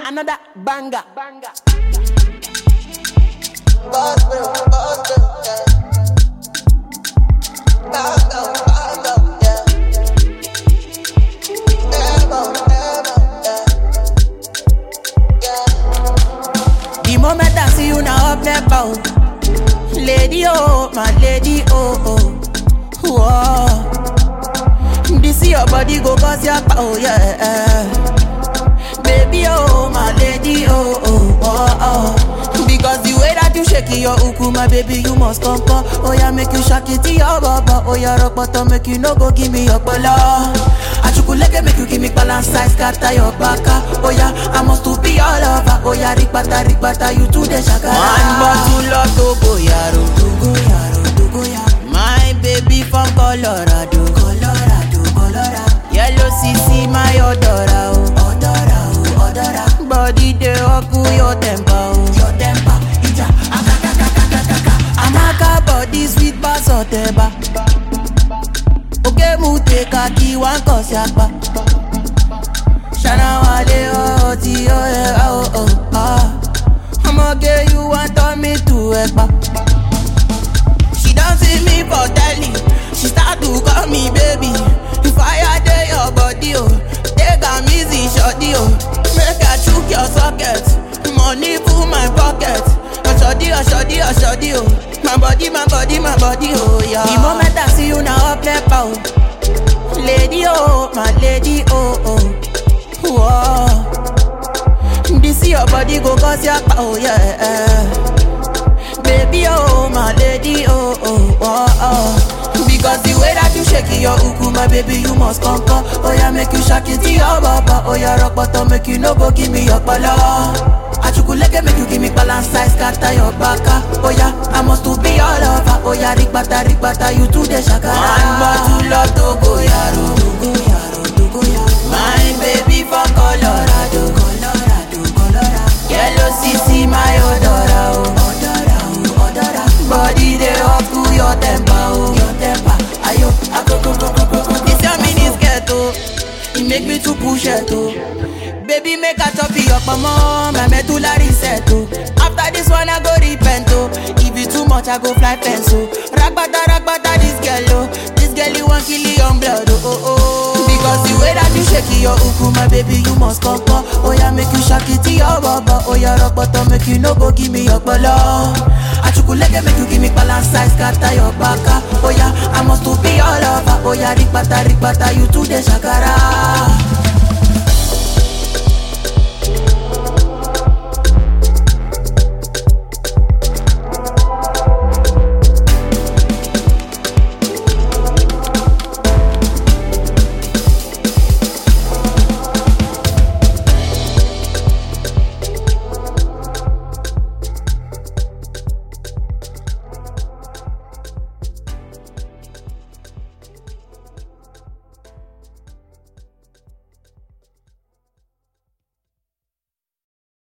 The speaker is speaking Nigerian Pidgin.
Another banger. The moment I see you now up there, bow. Lady, oh, my lady, oh, oh. Whoa. This your body go cause your power, yeah. Baby, oh, my lady, oh, oh, oh, oh. Because the way that you shake your uku, my baby, you must come. Oh, yeah, make you shake it to your baba. Oh, yeah, rock bottom, make you no go give me your bala. Achukuleke, make you give me balance size, scatter your baka. Oh, yeah, I must to be all over. Oh, yeah, rikbata, you to the shaka. One bottle of Togo, yaro, Togo, yaro, Togo, yaro. My baby from Colorado, Colorado, Colorado. Yellow CC, my odora, oh, odora, oh, odora. Body they oku your temper, oh, your temper. Ija, akakakakakaka. Amaka body sweet bass oteba. Oke mute kaki wan kosi akpa. Shana wale oh ti oh yeah oh oh ah. I'ma get you want turn me to ekpa. She don't see me for telly. She start to call me baby. If I dey your body oh, take am easy shorty oh. Make I chook your socket, money full my pocket. Shorty oh. My body oh yeah. The moment I see you now up there pow. Lady oh, my lady oh oh. Whoa. This your body go cause your power, yeah. Baby, oh, my lady, oh, oh, oh, oh. Because the way that you shake your uku, my baby, you must come. Oh, yeah, make you shake it to your baba. Oh, yeah, rock bottom, make you no go give me your bala. Achukuleke, make you give me balance size, scatter your baka. Oh, yeah, I must to be all over. Oh, yeah, rikbata, you to the shaka. One bottle of Togo, yaro, Togo, yaro, Togo, yaro. My baby from Colorado, Colorado, Colorado. Yellow CC, my odora, oh, odora, oh, odora. Body they up to your temper, oh, your temper. Ayo, go. This your mini skirt, oh. It make me to push it, oh. Baby, make a chop your mama, my medulla reset, oh. After this one, I go repent, oh. If it too much, I go fly fence, oh. Ragbata, this girl, oh. This girl, you want kill your blood, oh, oh, oh. Because the way that you shake your uku, my baby, you must come. Oh, yeah, make you shake it to your baba. Oh, yeah, rock bottom, make you no go give me your bala. Achukuleke, make you give me balance size, scatter your baka. Oh, yeah, I must to be all over. Oh, yeah, rikbata, you to the shakara.